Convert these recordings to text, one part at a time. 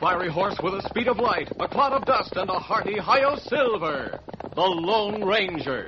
fiery horse with a speed of light, a cloud of dust, and a hearty Hi-Yo Silver, the Lone Ranger.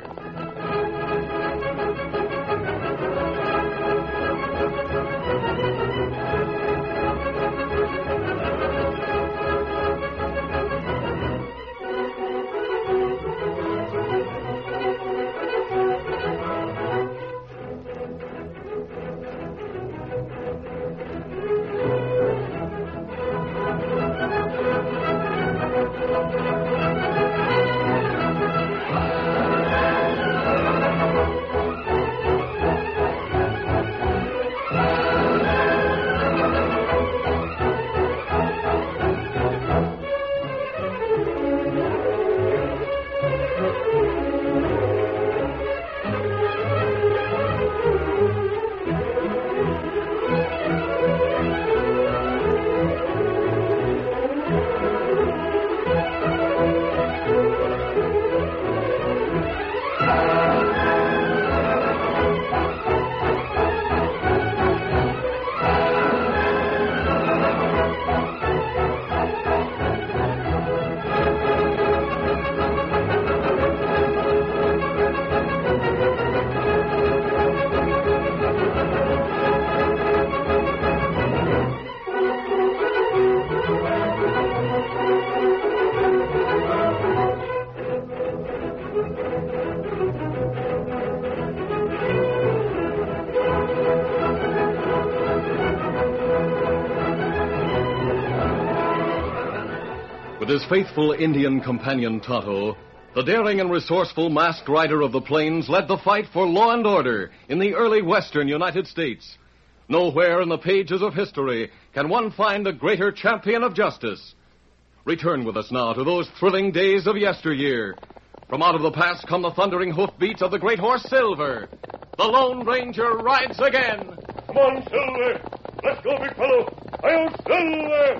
With his faithful Indian companion Tonto, the daring and resourceful masked rider of the plains led the fight for law and order in the early western United States. Nowhere in the pages of history can one find a greater champion of justice. Return with us now to those thrilling days of yesteryear. From out of the past come the thundering hoofbeats of the great horse Silver. The Lone Ranger rides again. Come on, Silver. Let's go, big fellow. Hi-Yo Silver!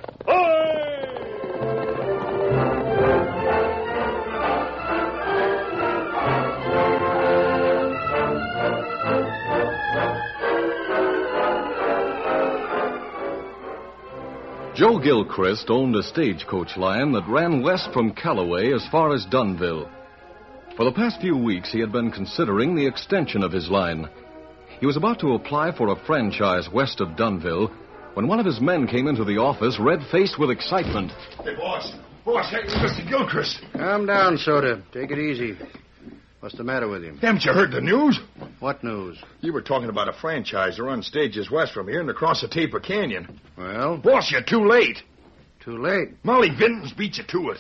Hi! Joe Gilchrist owned a stagecoach line that ran west from Callaway as far as Dunville. For the past few weeks, he had been considering the extension of his line. He was about to apply for a franchise west of Dunville when one of his men came into the office, red-faced with excitement. Hey, boss. Boss, hey, Mr. Gilchrist. Calm down, Soda. Take it easy. What's the matter with him? Haven't you heard the news? What news? You were talking about a franchise to run stages west from here and across the Taper Canyon. Well? Boss, you're too late. Too late. Molly Vinton's beat you to it.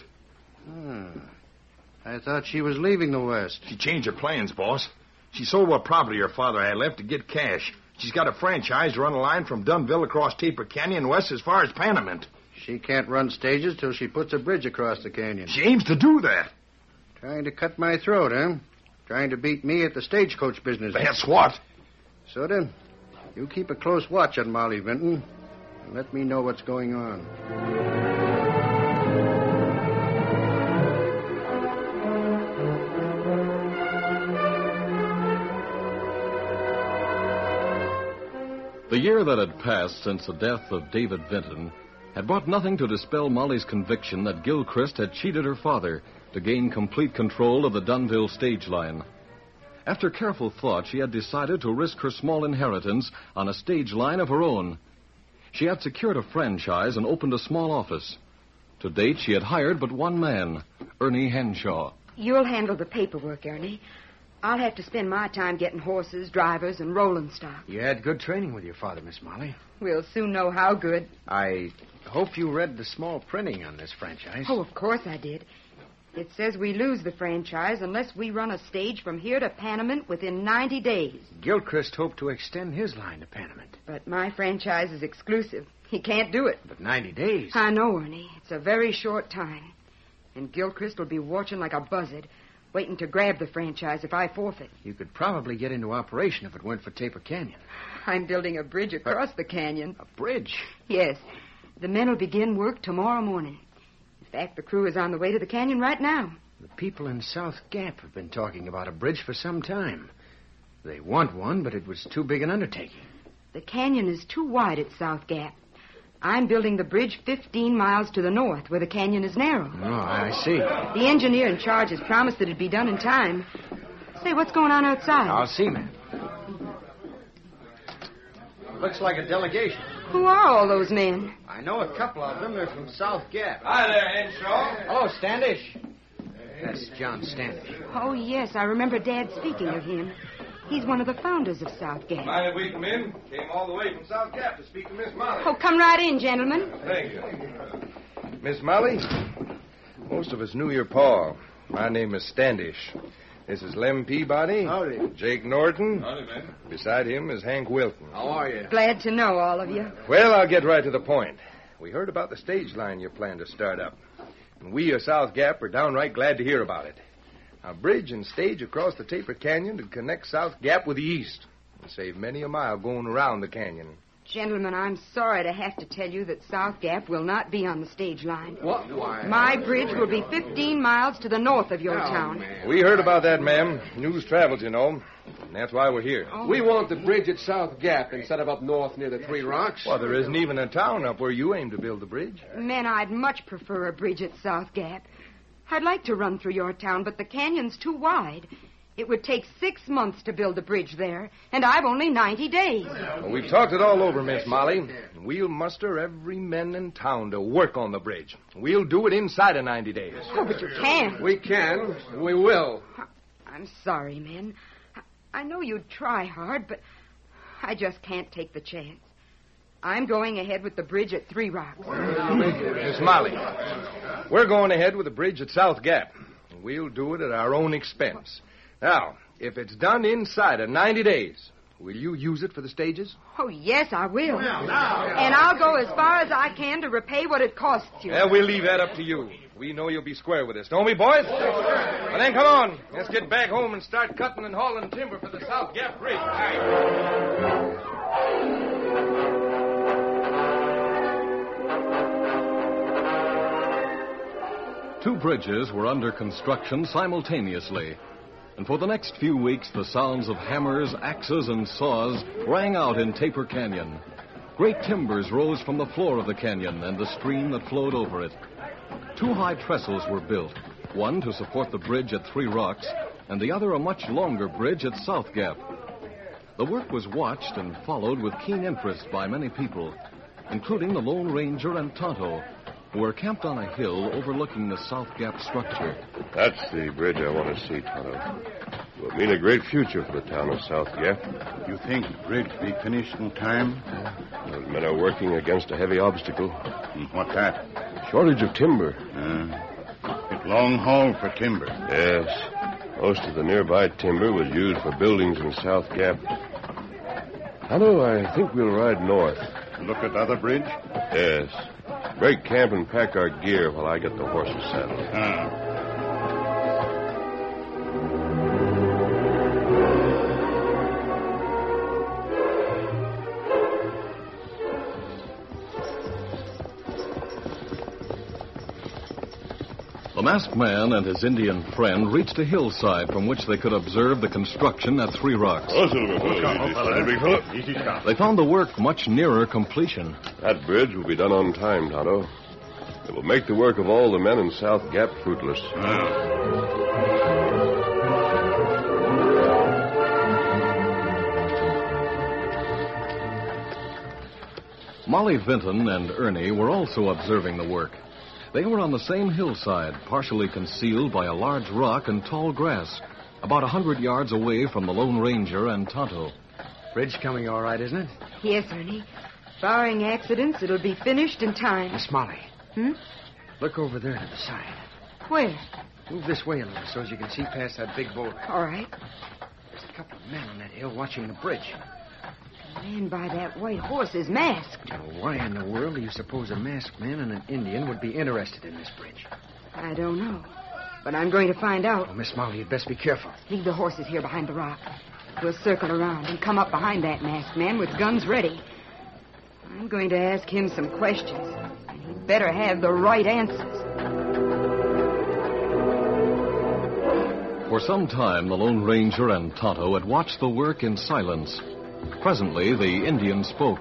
I thought she was leaving the West. She changed her plans, boss. She sold what property her father had left to get cash. She's got a franchise to run a line from Dunville across Taper Canyon west as far as Panamint. She can't run stages till she puts a bridge across the canyon. She aims to do that. Trying to cut my throat, huh? Trying to beat me at the stagecoach business. That's what? Soda, you keep a close watch on Molly Vinton and let me know what's going on. The year that had passed since the death of David Vinton had brought nothing to dispel Molly's conviction that Gilchrist had cheated her father to gain complete control of the Dunville stage line. After careful thought, she had decided to risk her small inheritance on a stage line of her own. She had secured a franchise and opened a small office. To date, she had hired but one man, Ernie Henshaw. You'll handle the paperwork, Ernie. I'll have to spend my time getting horses, drivers, and rolling stock. You had good training with your father, Miss Molly. We'll soon know how good. I hope you read the small printing on this franchise. Oh, of course I did. It says we lose the franchise unless we run a stage from here to Panamint within 90 days. Gilchrist hoped to extend his line to Panamint. But my franchise is exclusive. He can't do it. But 90 days? I know, Ernie. It's a very short time. And Gilchrist will be watching like a buzzard, waiting to grab the franchise if I forfeit. You could probably get into operation if it weren't for Taper Canyon. I'm building a bridge across the canyon. A bridge? Yes. The men will begin work tomorrow morning. In fact, the crew is on the way to the canyon right now. The people in South Gap have been talking about a bridge for some time. They want one, but it was too big an undertaking. The canyon is too wide at South Gap. I'm building the bridge 15 miles to the north, where the canyon is narrow. Oh, I see. The engineer in charge has promised that it'd be done in time. Say, what's going on outside? I'll see, ma'am. Looks like a delegation. Who are all those men? I know a couple of them. They're from South Gap. Hi there, Henshaw. Hello, Standish. That's John Standish. Oh, yes, I remember Dad speaking of him. He's one of the founders of South Gap. Mind if we come in? Came all the way from South Gap to speak to Miss Molly. Oh, come right in, gentlemen. Thank you. Miss Molly, most of us knew your pa. My name is Standish. This is Lem Peabody. Howdy. Jake Norton. Howdy, man. Beside him is Hank Wilton. How are you? Glad to know all of you. Well, I'll get right to the point. We heard about the stage line you plan to start up. And we of South Gap are downright glad to hear about it. A bridge and stage across the Taper Canyon to connect South Gap with the east and save many a mile going around the canyon. Gentlemen, I'm sorry to have to tell you that South Gap will not be on the stage line. What? Why? My bridge will be 15 miles to the north of your town. Man. We heard about that, ma'am. News travels, you know. And that's why we're here. Oh. We want the bridge at South Gap instead of up north near the Three Rocks. Well, there isn't even a town up where you aim to build the bridge. Men, I'd much prefer a bridge at South Gap. I'd like to run through your town, but the canyon's too wide. It would take 6 months to build a bridge there, and I've only 90 days. Well, we've talked it all over, Miss Molly. And we'll muster every man in town to work on the bridge. We'll do it inside of 90 days. Oh, but you can't. We can, and we will. I'm sorry, men. I know you'd try hard, but I just can't take the chance. I'm going ahead with the bridge at Three Rocks. Miss Molly, we're going ahead with the bridge at South Gap. And we'll do it at our own expense. Now, if it's done inside of 90 days, will you use it for the stages? Oh, yes, I will. And I'll go as far as I can to repay what it costs you. Yeah, we'll leave that up to you. We know you'll be square with us, don't we, boys? Well, then, come on. Let's get back home and start cutting and hauling timber for the South Gap Bridge. Two bridges were under construction simultaneously. And for the next few weeks, the sounds of hammers, axes, and saws rang out in Taper Canyon. Great timbers rose from the floor of the canyon and the stream that flowed over it. 2 high trestles were built, one to support the bridge at Three Rocks, and the other a much longer bridge at South Gap. The work was watched and followed with keen interest by many people, including the Lone Ranger and Tonto, who were camped on a hill overlooking the South Gap structure. That's the bridge I want to see, Tonto. It will mean a great future for the town of South Gap. You think the bridge be finished in time? Those men are working against a heavy obstacle. What that? Shortage of timber. It long haul for timber. Yes. Most of the nearby timber was used for buildings in South Gap. Tonto, I think we'll ride north. Look at the other bridge? Yes. Break camp and pack our gear while I get the horses saddled. The masked man and his Indian friend reached a hillside from which they could observe the construction at Three Rocks. Oh, Silver. Big fella. Easy, stop. They found the work much nearer completion. That bridge will be done on time, Tonto. It will make the work of all the men in South Gap fruitless. Molly Vinton and Ernie were also observing the work. They were on the same hillside, partially concealed by a large rock and tall grass, about 100 yards away from the Lone Ranger and Tonto. Bridge coming all right, isn't it? Yes, Ernie. Barring accidents, it'll be finished in time. Miss Molly. Hmm? Look over there to the side. Where? Move this way a little so as you can see past that big boulder. All right. There's a couple of men on that hill watching the bridge. The man by that white horse is masked. Now, why in the world do you suppose a masked man and an Indian would be interested in this bridge? I don't know. But I'm going to find out. Oh, Miss Molly, you'd best be careful. Leave the horses here behind the rock. We'll circle around and come up behind that masked man with guns ready. I'm going to ask him some questions. And he'd better have the right answers. For some time, the Lone Ranger and Tonto had watched the work in silence. Presently, the Indian spoke.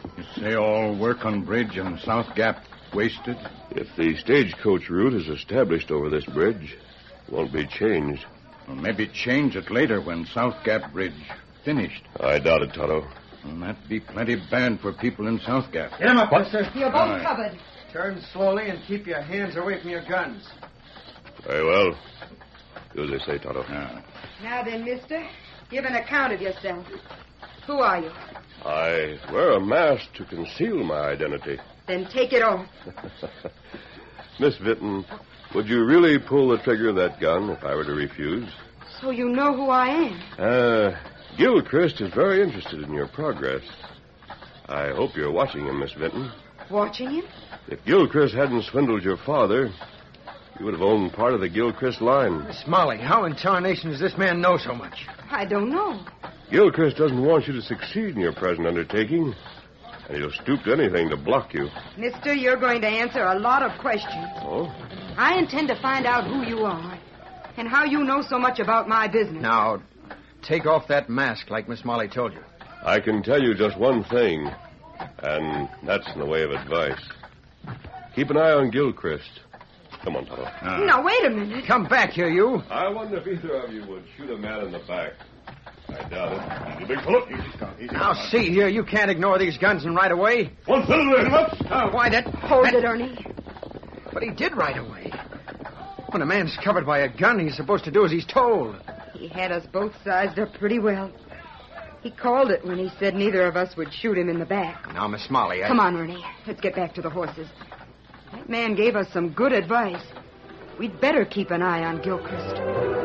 You say all work on bridge and South Gap wasted? If the stagecoach route is established over this bridge, it won't be changed. Well, maybe change it later when South Gap Bridge finished. I doubt it, Tonto. And that'd be plenty bad for people in South Gap. Get him up, mister. You're both covered. Turn slowly and keep your hands away from your guns. Very well. Do as they say, Tonto. Now then, mister, give an account of yourself. Who are you? I wear a mask to conceal my identity. Then take it off. Miss Vinton, would you really pull the trigger of that gun if I were to refuse? So you know who I am. Gilchrist is very interested in your progress. I hope you're watching him, Miss Vinton. Watching him? If Gilchrist hadn't swindled your father, you would have owned part of the Gilchrist line. Miss Molly, how in tarnation does this man know so much? I don't know. Gilchrist doesn't want you to succeed in your present undertaking, and he'll stoop to anything to block you. Mister, you're going to answer a lot of questions. Oh? I intend to find out who you are and how you know so much about my business. Now, take off that mask like Miss Molly told you. I can tell you just one thing, and that's in the way of advice. Keep an eye on Gilchrist. Come on, Tonto. Now, wait a minute. Come back here, you. I wonder if either of you would shoot a man in the back. I doubt it. He's a big fellow. Now, see here, you can't ignore these guns and ride away. One fellow there. Why, that... Hold it, Ernie. But he did ride away. When a man's covered by a gun, he's supposed to do as he's told. He had us both sized up pretty well. He called it when he said neither of us would shoot him in the back. Now, Miss Molly, Come on, Ernie. Let's get back to the horses. That man gave us some good advice. We'd better keep an eye on Gilchrist.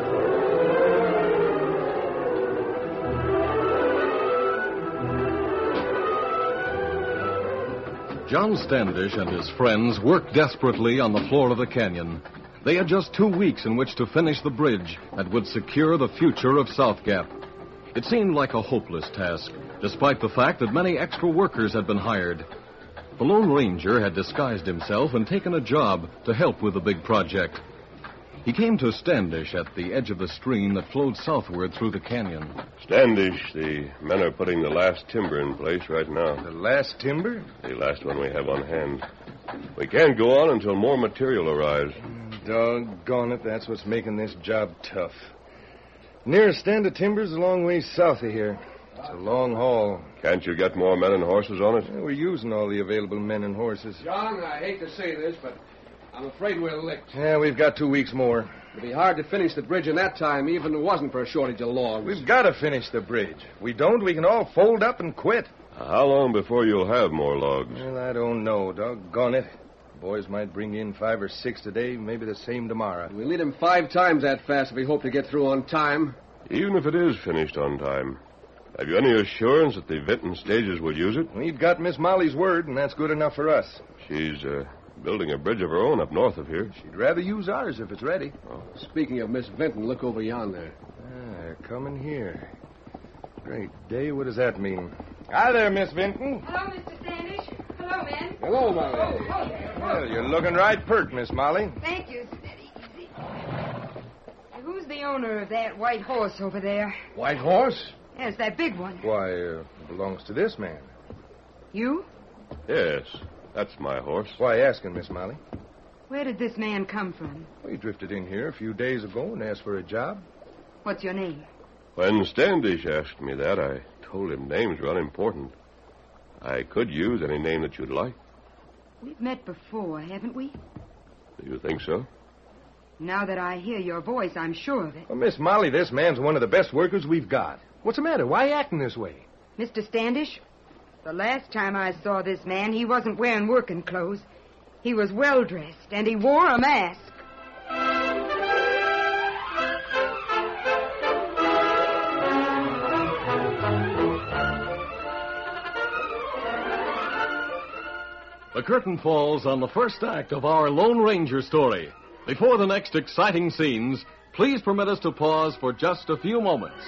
John Standish and his friends worked desperately on the floor of the canyon. They had just 2 weeks in which to finish the bridge that would secure the future of South Gap. It seemed like a hopeless task, despite the fact that many extra workers had been hired. The Lone Ranger had disguised himself and taken a job to help with the big project. He came to Standish at the edge of the stream that flowed southward through the canyon. Standish, the men are putting the last timber in place right now. The last timber? The last one we have on hand. We can't go on until more material arrives. Doggone it, that's what's making this job tough. Nearest stand of timber's a long ways south of here. It's a long haul. Can't you get more men and horses on it? Yeah, we're using all the available men and horses. John, I hate to say this, but I'm afraid we're licked. Yeah, we've got 2 weeks more. It'd be hard to finish the bridge in that time, even if it wasn't for a shortage of logs. We've got to finish the bridge. If we don't, we can all fold up and quit. How long before you'll have more logs? Well, I don't know. Doggone it. Boys might bring in 5 or 6 today, maybe the same tomorrow. We'll need him 5 times that fast if we hope to get through on time. Even if it is finished on time, have you any assurance that the Vinton stages will use it? We've got Miss Molly's word, and that's good enough for us. She's building a bridge of her own up north of here. She'd rather use ours if it's ready. Oh. Speaking of Miss Vinton, look over yonder. They're coming here. Great day, what does that mean? Hi there, Miss Vinton. Hello, Mr. Standish. Hello, men. Hello, Molly. Oh, there. Well, you're looking right pert, Miss Molly. Thank you. Steady, easy. Who's the owner of that white horse over there? White horse? Yes, that big one. Why, it belongs to this man. You? Yes, that's my horse. Why asking, Miss Molly? Where did this man come from? Well, he drifted in here a few days ago and asked for a job. What's your name? When Standish asked me that, I told him names were unimportant. I could use any name that you'd like. We've met before, haven't we? Do you think so? Now that I hear your voice, I'm sure of it. Well, Miss Molly, this man's one of the best workers we've got. What's the matter? Why acting this way? Mr. Standish, the last time I saw this man, he wasn't wearing working clothes. He was well-dressed, and he wore a mask. The curtain falls on the first act of our Lone Ranger story. Before the next exciting scenes, please permit us to pause for just a few moments.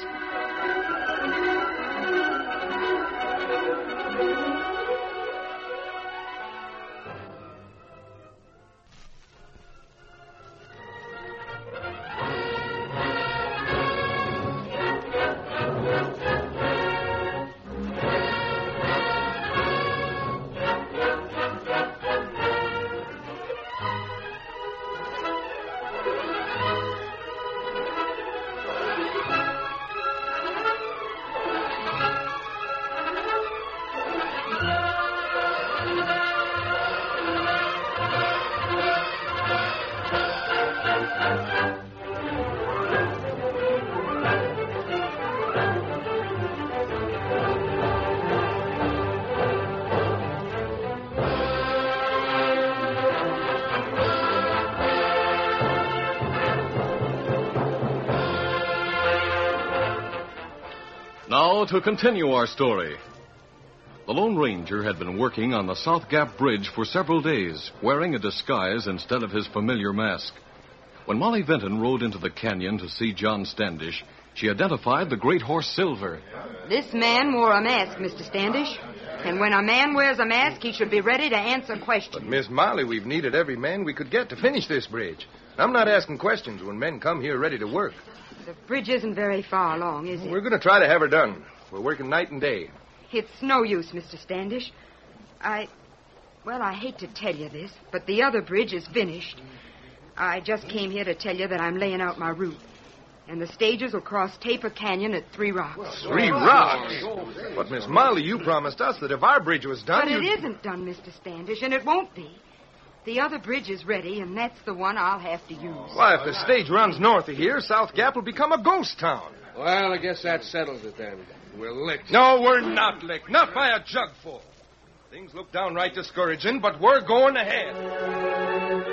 now to continue our story. The Lone Ranger had been working on the South Gap Bridge for several days, wearing a disguise instead of his familiar mask. When Molly Vinton rode into the canyon to see John Standish, she identified the great horse Silver. This man wore a mask, Mr. Standish. And when a man wears a mask, he should be ready to answer questions. But, Miss Molly, we've needed every man we could get to finish this bridge. I'm not asking questions when men come here ready to work. The bridge isn't very far along, is it? We're going to try to have her done. We're working night and day. It's no use, Mr. Standish. I hate to tell you this, but the other bridge is finished. I just came here to tell you that I'm laying out my route. And the stages will cross Taper Canyon at 3 Rocks. 3 Rocks? But, Miss Molly, you promised us that if our bridge was done, But it isn't done, Mr. Standish, and it won't be. The other bridge is ready, and that's the one I'll have to use. Why, if the stage runs north of here, South Gap will become a ghost town. Well, I guess that settles it then. We're licked. No, we're not licked. Not by a jugful. Things look downright discouraging, but we're going ahead.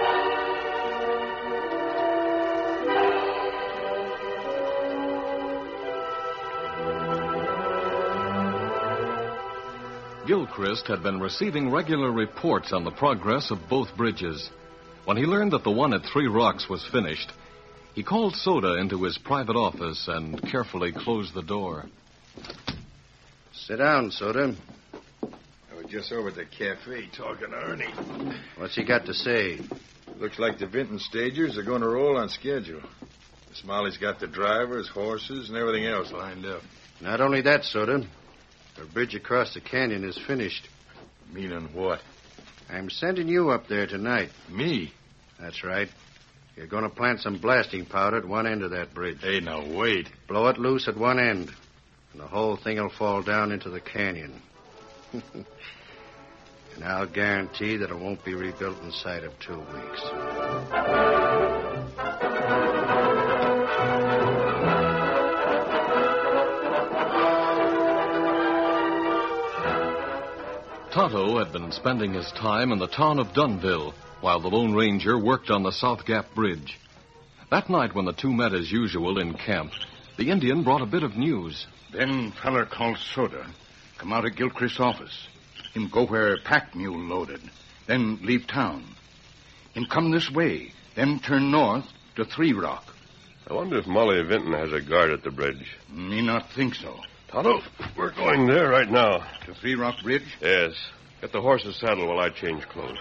Gilchrist had been receiving regular reports on the progress of both bridges. When he learned that the one at 3 Rocks was finished, he called Soda into his private office and carefully closed the door. Sit down, Soda. I was just over at the cafe talking to Ernie. What's he got to say? Looks like the Vinton stagers are going to roll on schedule. Miss Molly's got the drivers, horses, and everything else lined up. Not only that, Soda. The bridge across the canyon is finished. Meaning what? I'm sending you up there tonight. Me? That's right. You're going to plant some blasting powder at one end of that bridge. Hey, now, wait. Blow it loose at one end, and the whole thing will fall down into the canyon. And I'll guarantee that it won't be rebuilt inside of 2 weeks. Tonto had been spending his time in the town of Dunville while the Lone Ranger worked on the South Gap Bridge. That night when the two met as usual in camp, the Indian brought a bit of news. Then feller called Soda come out of Gilchrist's office. Him go where pack mule loaded, then leave town. Him come this way, then turn north to 3 Rock. I wonder if Molly Vinton has a guard at the bridge. Me not think so. Tonto, we're going there right now. To 3 Rock Bridge? Yes. Get the horse's saddle while I change clothes.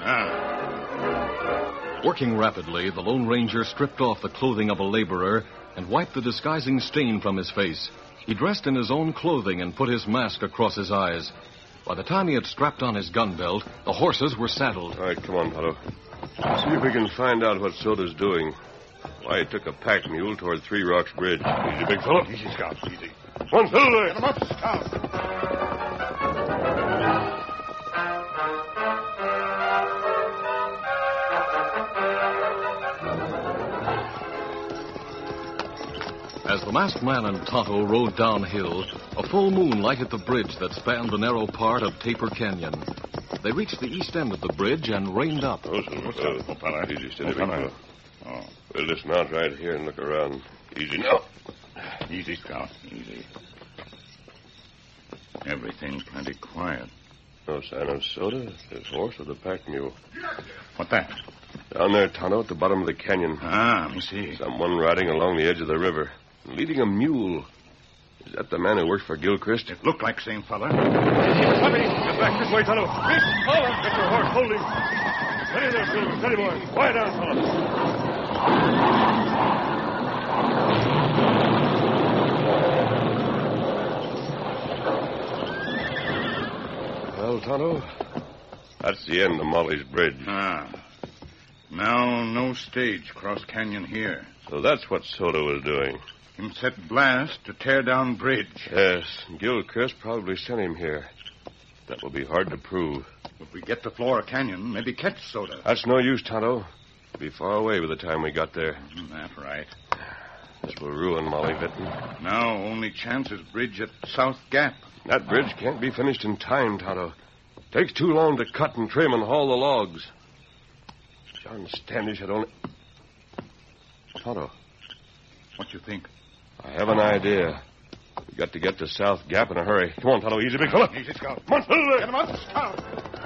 Working rapidly, the Lone Ranger stripped off the clothing of a laborer and wiped the disguising stain from his face. He dressed in his own clothing and put his mask across his eyes. By the time he had strapped on his gun belt, the horses were saddled. All right, come on, Tonto. See if we can find out what Soda's doing. Why he took a pack mule toward 3 Rocks Bridge. Easy, big fellow. Easy, Scout, easy. Come on, Silver. Get him up, Scout. As the masked man and Tonto rode downhill, a full moon lighted the bridge that spanned the narrow part of Taper Canyon. They reached the east end of the bridge and reined up. Oh, Silver. Easy, steady, big fellow. Oh. We'll dismount right here and look around. Easy now. Easy, Scout, easy. Everything plenty quiet. No sign of Soda, his horse, or the pack mule. What that? Down there, Tonto, at the bottom of the canyon. Let me see. Someone riding along the edge of the river, leading a mule. Is that the man who works for Gilchrist? It looked like same fella. Tommy, get back this way, Tonto. Quick, follow. Get your horse. Hold him. Steady there, Silver. Steady, boy. Quiet down, fellow. Well, Tonto, that's the end of Molly's bridge. Now no stage cross canyon here. So that's what Soda was doing. Him set blast to tear down bridge. Yes, Gilchrist probably sent him here. That will be hard to prove. If we get to Flora Canyon, maybe catch Soda. That's no use, Tonto. He'll be far away by the time we got there. That's right. This will ruin Molly Vinton. Now only chance is bridge at South Gap. That bridge can't be finished in time, Tonto. Takes too long to cut and trim and haul the logs. John Standish had only... Tonto. What you think? I have an idea. We got to get to South Gap in a hurry. Come on, Tonto. Easy, big fella. Easy, Scout. Come on, Tonto. Get him up, Scout.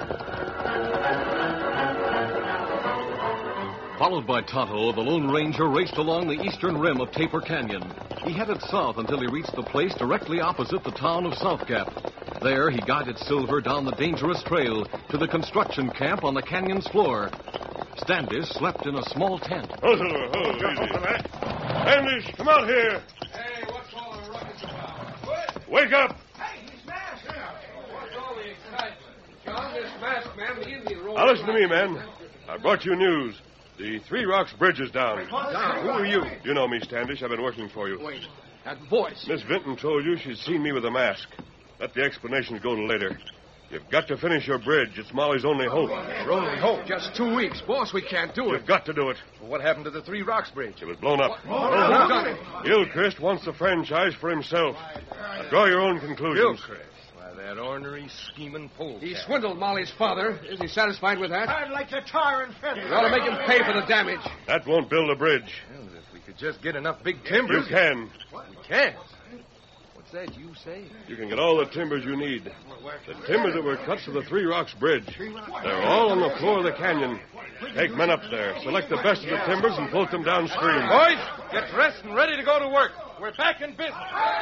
Followed by Tonto, the Lone Ranger raced along the eastern rim of Taper Canyon. He headed south until he reached the place directly opposite the town of South Gap. There, he guided Silver down the dangerous trail to the construction camp on the canyon's floor. Standish slept in a small tent. Oh, Silver. Oh, easy. Standish, come out here. Hey, what's all the ruckus about? What? Wake up. Hey, he's masked. What's all the excitement? John, this masked man, the Indian rolled... Now, listen to me, man. I brought you news. The Three Rocks Bridge is down. Down? Who are you? You know me, Standish. I've been working for you. Wait, that voice. Miss Vinton told you she'd seen me with a mask. Let the explanations go to later. You've got to finish your bridge. It's Molly's only hope. Your only hope. Just 2 weeks. Boss, we can't do it. You've got to do it. Well, what happened to the Three Rocks Bridge? It was blown up. Who done it? Gilchrist wants the franchise for himself. Now, draw your own conclusions. Gilchrist. Why, that ornery, scheming pole. He swindled Molly's father. Is he satisfied with that? I'd like to tar and feather. We ought to make him pay for the damage. That won't build a bridge. Well, if we could just get enough big timbers. You can. We can't. What's that you say? You can get all the timbers you need. The timbers that were cut for the Three Rocks Bridge. They're all on the floor of the canyon. Take men up there. Select the best of the timbers and float them downstream. Boys, get dressed and ready to go to work. We're back in business.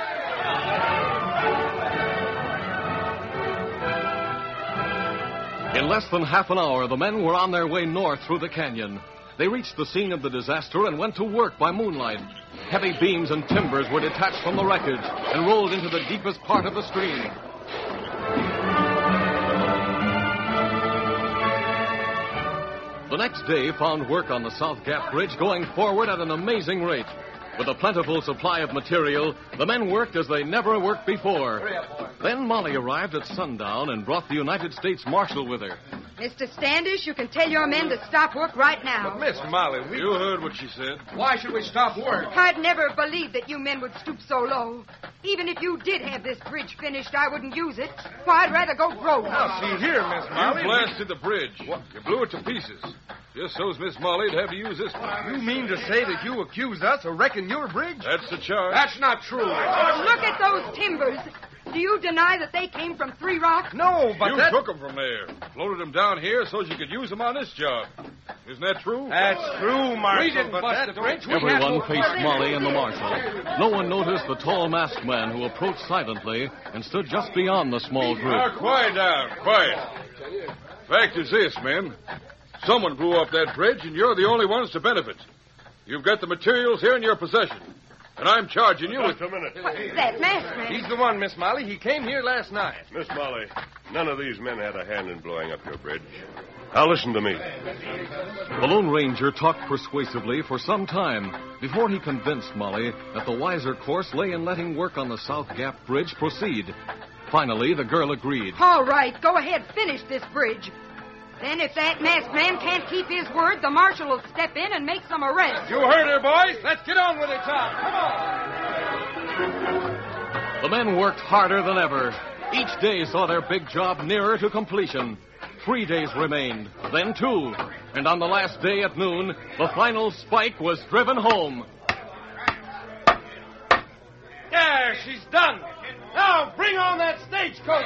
In less than half an hour, the men were on their way north through the canyon. They reached the scene of the disaster and went to work by moonlight. Heavy beams and timbers were detached from the wreckage and rolled into the deepest part of the stream. The next day found work on the South Gap Bridge going forward at an amazing rate. With a plentiful supply of material, the men worked as they never worked before. Then Molly arrived at sundown and brought the United States Marshal with her. Mr. Standish, you can tell your men to stop work right now. But, Miss Molly, You heard what she said. Why should we stop work? I'd never believed that you men would stoop so low. Even if you did have this bridge finished, I wouldn't use it. Why, I'd rather go broke. Now, see here, Miss Molly. You blasted the bridge. You blew it to pieces. Just so's Miss Molly'd have to use this one. You mean to say that you accuse us of wrecking your bridge? That's the charge. That's not true. Look at those timbers. Do you deny that they came from Three Rocks? No, but You that... took them from there. Floated them down here so you could use them on this job. Isn't that true? That's true, Marshal. We didn't but bust that the bridge. We Everyone had faced Molly and the marshal. No one noticed the tall masked man who approached silently and stood just beyond the small group. Now, quiet down. Quiet. Fact is this, men. Someone blew up that bridge, and you're the only ones to benefit. You've got the materials here in your possession. And I'm charging you with... Just a minute. What's that masked man? He's the one, Miss Molly. He came here last night. Miss Molly, none of these men had a hand in blowing up your bridge. Now listen to me. The Lone Ranger talked persuasively for some time before he convinced Molly that the wiser course lay in letting work on the South Gap Bridge proceed. Finally, the girl agreed. All right, go ahead, finish this bridge. Then if that masked man can't keep his word, the marshal will step in and make some arrests. You heard her, boys. Let's get on with it, Tom. Come on. The men worked harder than ever. Each day saw their big job nearer to completion. 3 days remained, then 2. And on the last day at noon, the final spike was driven home. There, she's done. Now, bring on that stagecoach.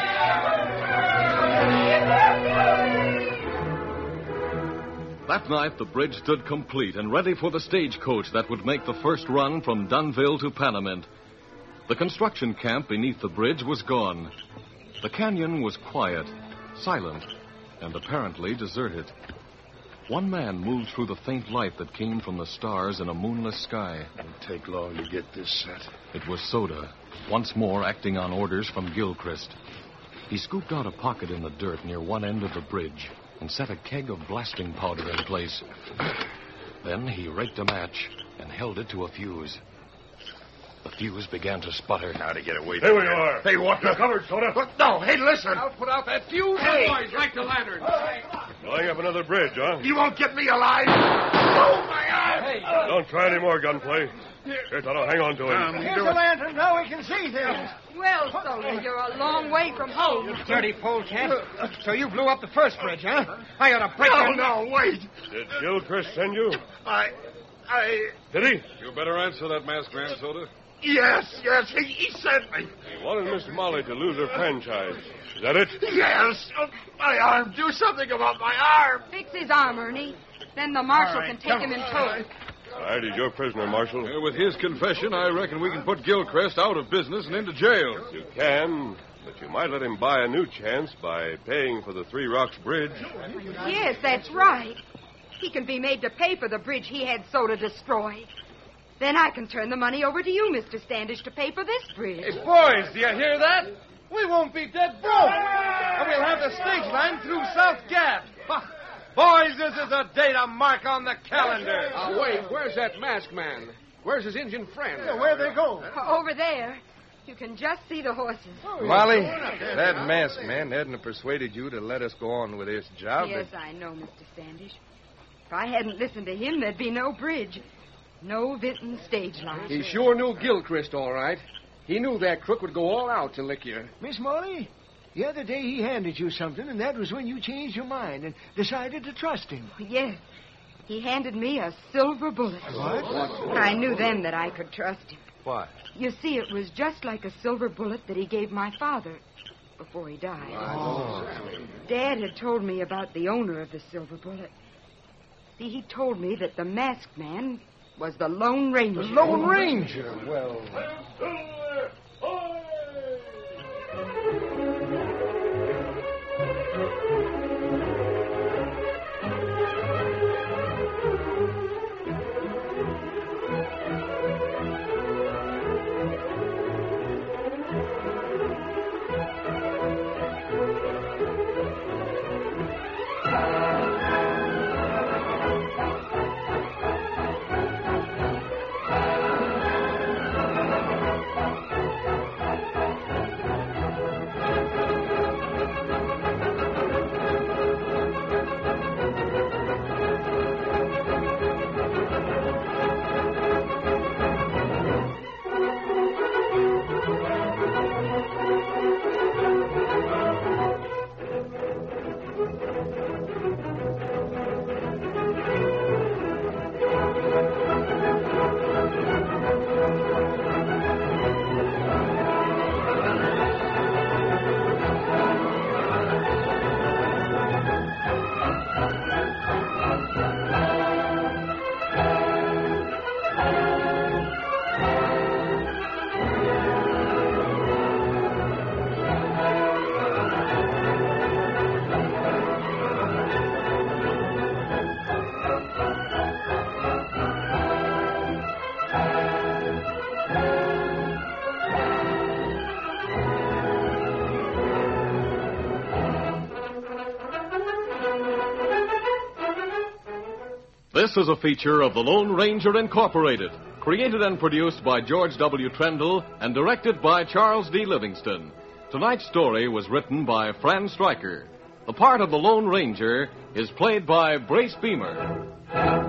That night, the bridge stood complete and ready for the stagecoach that would make the first run from Dunville to Panamint. The construction camp beneath the bridge was gone. The canyon was quiet, silent, and apparently deserted. One man moved through the faint light that came from the stars in a moonless sky. It'll take long to get this set. It was Soda, once more acting on orders from Gilchrist. He scooped out a pocket in the dirt near one end of the bridge and set a keg of blasting powder in place. Then he raked a match and held it to a fuse. The fuse began to sputter. Now to get away There we are. Hey, what? You're covered, Soda. No, hey, listen. I'll put out that fuse. Hey. Boys, light the lantern. Blowing up another bridge, huh? You won't get me alive. Oh, my eye. Hey, Don't try any more gunplay. Here, Tonto, hang on to him. Here's the lantern. Now we can see things. Well, Soda, you're a long way from home. Dirty polecat. So you blew up the first bridge, huh? I ought to break your... No, wait. Did Gilchrist send you? I... Did he? You better answer that masked man, Soda. Yes, he sent me. He wanted Miss Molly to lose her franchise. Is that it? Yes. Oh, my arm. Do something about my arm. Fix his arm, Ernie. Then the marshal can take him in tow. All right, he's your prisoner, Marshal. With his confession, I reckon we can put Gilchrist out of business and into jail. You can, but you might let him buy a new chance by paying for the Three Rocks Bridge. Yes, that's right. He can be made to pay for the bridge he had so to destroy. Then I can turn the money over to you, Mr. Standish, to pay for this bridge. Hey, boys, do you hear that? We won't be dead broke. And we'll have the stage line through South Gap. Boys, this is a day to mark on the calendar. Wait, where's that masked man? Where's his Indian friend? Yeah, where'd they go? Over there. You can just see the horses. Molly, that masked man hadn't persuaded you to let us go on with this job. Yes, I know, Mr. Standish. If I hadn't listened to him, there'd be no bridge. No Vinton stage line. He sure knew Gilchrist, all right. He knew that crook would go all out to lick you. Miss Molly, the other day he handed you something, and that was when you changed your mind and decided to trust him. Yes. He handed me a silver bullet. What? I knew then that I could trust him. What? You see, it was just like a silver bullet that he gave my father before he died. Oh. Dad had told me about the owner of the silver bullet. See, he told me that the masked man was the Lone Ranger. The Lone Ranger? Well... This is a feature of the Lone Ranger Incorporated, created and produced by George W. Trendle and directed by Charles D. Livingston. Tonight's story was written by Fran Stryker. The part of the Lone Ranger is played by Brace Beamer.